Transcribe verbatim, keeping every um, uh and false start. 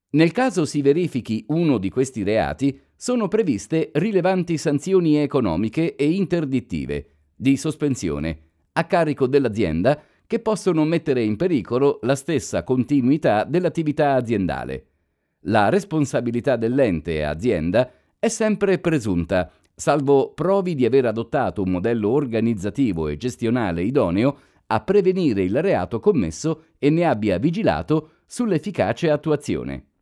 Nel caso si verifichi uno di questi reati, sono previste rilevanti sanzioni economiche e interdittive di sospensione a carico dell'azienda che possono mettere in pericolo la stessa continuità dell'attività aziendale. La responsabilità dell'ente azienda è sempre presunta, salvo provi di aver adottato un modello organizzativo e gestionale idoneo a prevenire il reato commesso e ne abbia vigilato sull'efficace attuazione.